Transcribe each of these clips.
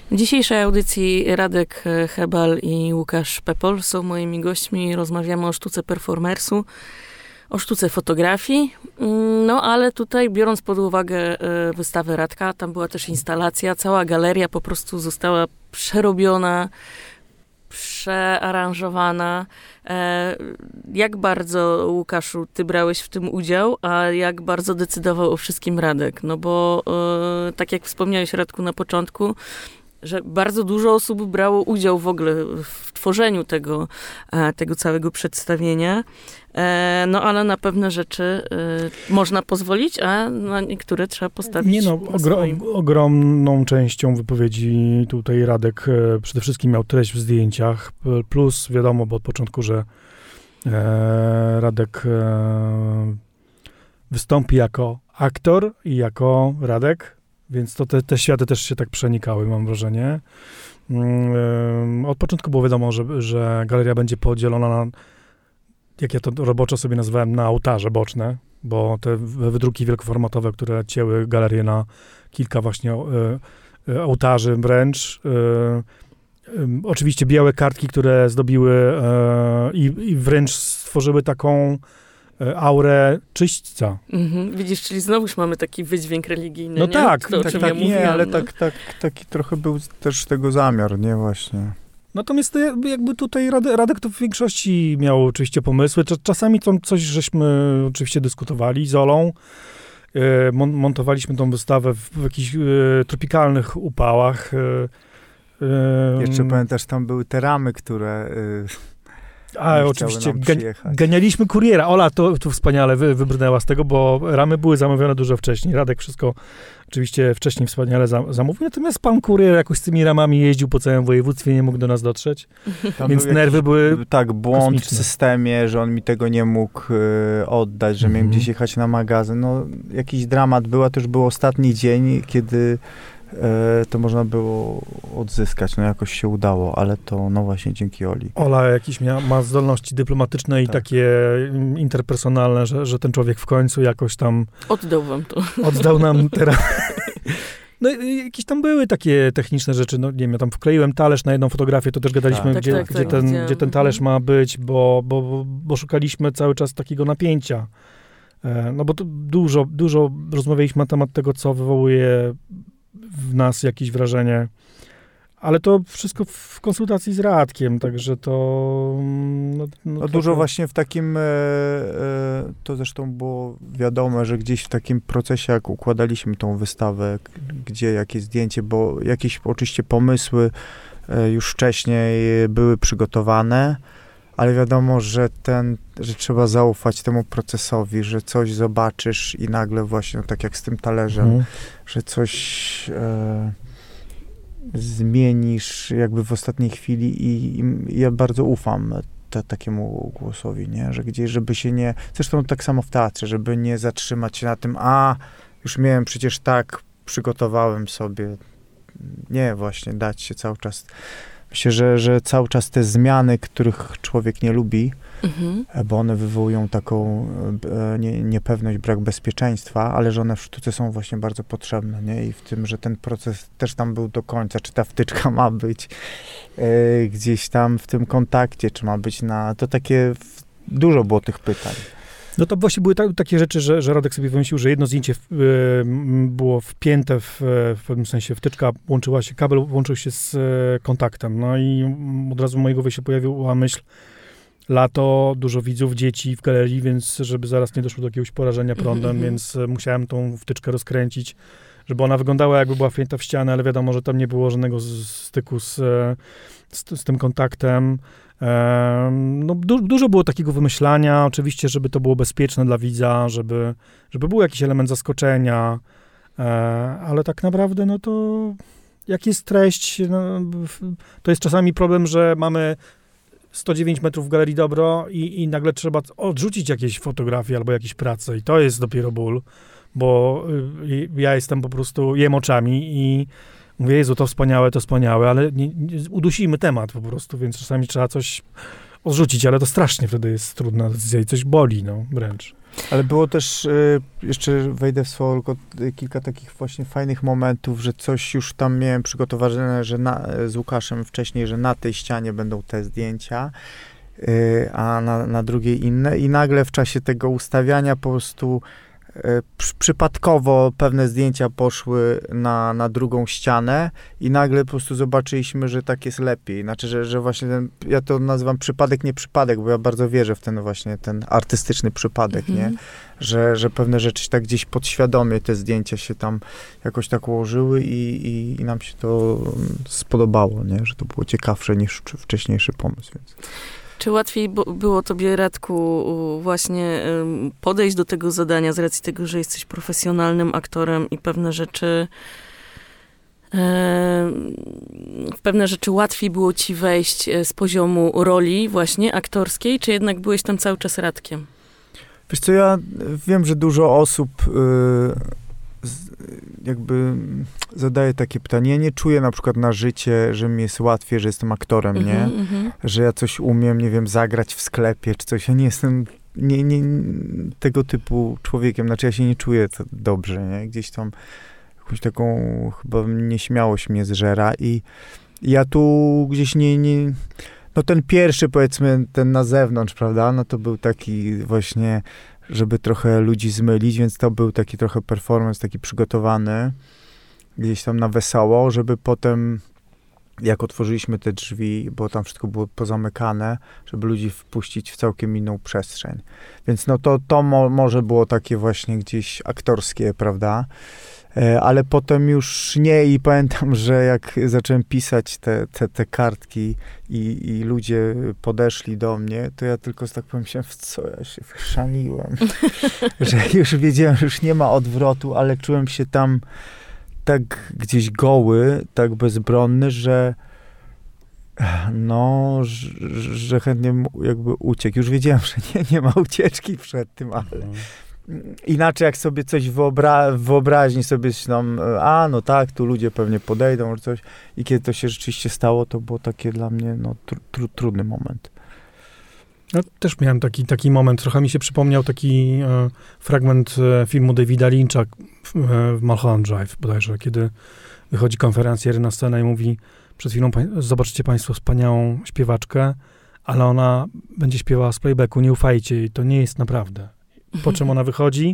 W dzisiejszej audycji Radek Hebal i Łukasz Pepol są moimi gośćmi. Rozmawiamy o sztuce performersu, o sztuce fotografii. No ale tutaj, biorąc pod uwagę wystawę Radka, tam była też instalacja, cała galeria po prostu została przerobiona, przearanżowana. Jak bardzo, Łukaszu, ty brałeś w tym udział, a jak bardzo decydował o wszystkim Radek? No bo tak jak wspomniałeś, Radku, na początku, że bardzo dużo osób brało udział w ogóle w tworzeniu tego całego przedstawienia. No ale na pewne rzeczy można pozwolić, a na niektóre trzeba postawić ogromną częścią wypowiedzi tutaj Radek przede wszystkim miał treść w zdjęciach, plus wiadomo, bo od początku, że Radek wystąpi jako aktor i jako Radek, więc to te światy też się tak przenikały, mam wrażenie. Od początku było wiadomo, że galeria będzie podzielona na, jak ja to roboczo sobie nazwałem, na ołtarze boczne, bo te wydruki wielkoformatowe, które cięły galerię na kilka właśnie ołtarzy wręcz. Oczywiście białe kartki, które zdobiły i wręcz stworzyły taką aurę czyśćca. Widzisz, czyli znowuż mamy taki wydźwięk religijny, no nie? Tak, to, tak, ja mówiłam, ale taki trochę był też tego zamiar, nie właśnie. Natomiast jakby tutaj Radek to w większości miał oczywiście pomysły. Czasami coś żeśmy oczywiście dyskutowali z Olą. Montowaliśmy tą wystawę w jakichś tropikalnych upałach. Jeszcze pamiętasz, tam były te ramy, które... oczywiście. Ganialiśmy kuriera. Ola to wspaniale wybrnęła z tego, bo ramy były zamówione dużo wcześniej. Radek wszystko oczywiście wcześniej wspaniale zamówił. Natomiast pan kurier jakoś z tymi ramami jeździł po całym województwie, nie mógł do nas dotrzeć. Tam więc nerwy były tak, błąd kosmiczne w systemie, że on mi tego nie mógł oddać, że miałem gdzieś jechać na magazyn. No, jakiś dramat był, a to już był ostatni dzień, kiedy to można było odzyskać. No jakoś się udało, ale to no właśnie dzięki Oli. Ola jakieś ma zdolności dyplomatyczne i takie interpersonalne, że ten człowiek w końcu jakoś tam... Oddał wam to. Oddał nam teraz... No jakieś tam były takie techniczne rzeczy, no nie wiem, ja tam wkleiłem talerz na jedną fotografię, to też gadaliśmy, gdzie ten talerz ma być, bo szukaliśmy cały czas takiego napięcia. No bo to dużo rozmawialiśmy na temat tego, co wywołuje w nas jakieś wrażenie, ale to wszystko w konsultacji z Radkiem, także to... No dużo właśnie w takim, to zresztą było wiadome, że gdzieś w takim procesie, jak układaliśmy tą wystawę, gdzie jakie zdjęcie, bo jakieś oczywiście pomysły już wcześniej były przygotowane, ale wiadomo, że trzeba zaufać temu procesowi, że coś zobaczysz i nagle właśnie, tak jak z tym talerzem, że coś zmienisz jakby w ostatniej chwili i ja bardzo ufam takiemu głosowi, nie? Że gdzieś, żeby się nie... Zresztą tak samo w teatrze, żeby nie zatrzymać się na tym, już miałem przecież tak, przygotowałem sobie. Nie, właśnie dać się cały czas... Myślę, że cały czas te zmiany, których człowiek nie lubi, bo one wywołują taką niepewność, brak bezpieczeństwa, ale że one w sztuce są właśnie bardzo potrzebne, nie? I w tym, że ten proces też tam był do końca, czy ta wtyczka ma być gdzieś tam w tym kontakcie, czy ma być to takie, dużo było tych pytań. No to właśnie były takie rzeczy, że Radek sobie wymyślił, że jedno zdjęcie było wpięte w pewnym sensie, wtyczka łączyła się, kabel łączył się z kontaktem. No i od razu w mojej głowie się pojawiła myśl, lato, dużo widzów, dzieci w galerii, więc żeby zaraz nie doszło do jakiegoś porażenia prądem, więc musiałem tą wtyczkę rozkręcić, żeby ona wyglądała jakby była wpięta w ścianę, ale wiadomo, że tam nie było żadnego styku z tym kontaktem. No, dużo było takiego wymyślania, oczywiście, żeby to było bezpieczne dla widza, żeby był jakiś element zaskoczenia, ale tak naprawdę, no to jak jest treść, no, to jest czasami problem, że mamy 109 metrów w Galerii Dobro i nagle trzeba odrzucić jakieś fotografie albo jakieś prace i to jest dopiero ból, bo ja jestem po prostu, jem oczami i mówię, Jezu, to wspaniałe, ale udusimy temat po prostu, więc czasami trzeba coś odrzucić, ale to strasznie wtedy jest trudna decyzja i coś boli, no, wręcz. Ale było też, jeszcze wejdę w słowo, tylko kilka takich właśnie fajnych momentów, że coś już tam miałem przygotowane, że z Łukaszem wcześniej, że na tej ścianie będą te zdjęcia, a na drugiej inne. I nagle w czasie tego ustawiania po prostu przypadkowo pewne zdjęcia poszły na drugą ścianę i nagle po prostu zobaczyliśmy, że tak jest lepiej. Znaczy, że właśnie ja to nazywam przypadek, nie przypadek, bo ja bardzo wierzę w ten artystyczny przypadek, nie? Że pewne rzeczy tak gdzieś podświadomie te zdjęcia się tam jakoś tak ułożyły i nam się to spodobało, nie? Że to było ciekawsze niż wcześniejszy pomysł. Więc. Czy łatwiej było tobie, Radku, właśnie podejść do tego zadania z racji tego, że jesteś profesjonalnym aktorem i w pewne rzeczy łatwiej było ci wejść z poziomu roli właśnie aktorskiej, czy jednak byłeś tam cały czas Radkiem? Wiesz co, ja wiem, że dużo osób jakby zadaje takie pytanie. Ja nie czuję na przykład na życie, że mi jest łatwiej, że jestem aktorem, nie? Że ja coś umiem, nie wiem, zagrać w sklepie czy coś. Ja nie jestem tego typu człowiekiem. Znaczy ja się nie czuję dobrze, nie? Gdzieś tam jakąś taką chyba nieśmiałość mnie zżera i ja tu gdzieś no ten pierwszy, powiedzmy, ten na zewnątrz, prawda? No to był taki właśnie, żeby trochę ludzi zmylić, więc to był taki trochę performance, taki przygotowany gdzieś tam na wesoło, żeby potem, jak otworzyliśmy te drzwi, bo tam wszystko było pozamykane, żeby ludzi wpuścić w całkiem inną przestrzeń. Więc no to może było takie właśnie gdzieś aktorskie, prawda? Ale potem już nie i pamiętam, że jak zacząłem pisać te kartki i ludzie podeszli do mnie, to ja tylko tak pomyślałem, w co ja się wszaniłem. Że już wiedziałem, że już nie ma odwrotu, ale czułem się tam tak gdzieś goły, tak bezbronny, że że chętnie jakby uciekł. Już wiedziałem, że nie ma ucieczki przed tym, ale inaczej jak sobie coś wyobraźni sobie tam, no tak, tu ludzie pewnie podejdą, czy coś. I kiedy to się rzeczywiście stało, to było takie dla mnie, trudny moment. Ja też miałem taki moment. Trochę mi się przypomniał taki fragment filmu Davida Lyncha w Mulholland Drive, bodajże, kiedy wychodzi konferencjer na scenę i mówi, przed chwilą zobaczycie państwo wspaniałą śpiewaczkę, ale ona będzie śpiewała z playbacku, nie ufajcie jej, to nie jest naprawdę. Po czym ona wychodzi,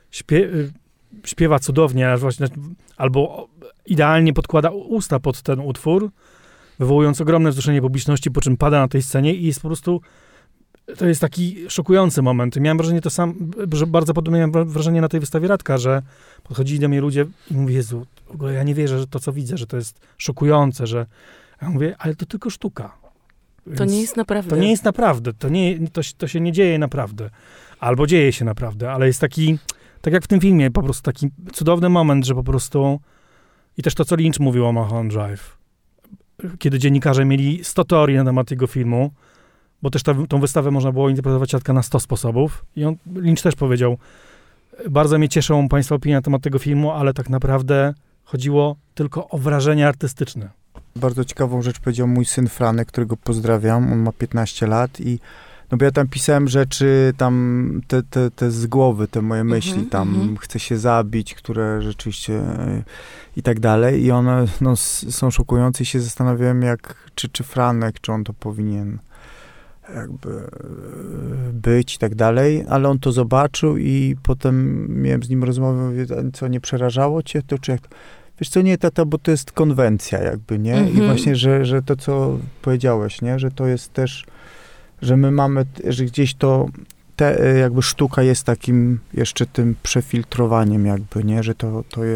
śpiewa cudownie, albo idealnie podkłada usta pod ten utwór, wywołując ogromne wzruszenie publiczności, po czym pada na tej scenie i jest po prostu, to jest taki szokujący moment. I miałem wrażenie że bardzo podobnie miałem wrażenie na tej wystawie Radka, że podchodzili do mnie ludzie i mówię, Jezu, w ogóle ja nie wierzę, że to, co widzę, że to jest szokujące, że ja mówię, ale to tylko sztuka. Więc to nie jest naprawdę. To nie jest naprawdę. To się nie dzieje naprawdę. Albo dzieje się naprawdę, ale jest taki, tak jak w tym filmie, po prostu taki cudowny moment, że po prostu i też to, co Lynch mówił o Mulholland Drive, kiedy dziennikarze mieli 100 teorii na temat tego filmu, bo też tą wystawę można było interpretować Radka na 100 sposobów i Lynch też powiedział, bardzo mnie cieszą państwa opinie na temat tego filmu, ale tak naprawdę chodziło tylko o wrażenie artystyczne. Bardzo ciekawą rzecz powiedział mój syn Franek, którego pozdrawiam, on ma 15 lat i bo ja tam pisałem rzeczy, tam te z głowy, te moje myśli, tam chcę się zabić, które rzeczywiście i tak dalej i one są szokujące i się zastanawiałem czy Franek, czy on to powinien jakby być i tak dalej, ale on to zobaczył i potem miałem z nim rozmowę, mówię, co nie przerażało cię to, czy jak to? Wiesz co, nie, tata, bo to jest konwencja jakby, nie? I właśnie, że to, co powiedziałeś, nie? Że to jest też, że my mamy, że gdzieś jakby sztuka jest takim jeszcze tym przefiltrowaniem jakby, nie? Że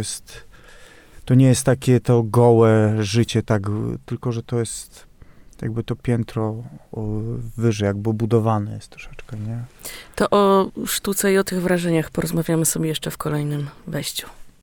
to nie jest takie to gołe życie, tak, tylko, że to jest jakby to piętro wyżej, jakby budowane jest troszeczkę, nie? To o sztuce i o tych wrażeniach porozmawiamy sobie jeszcze w kolejnym wejściu.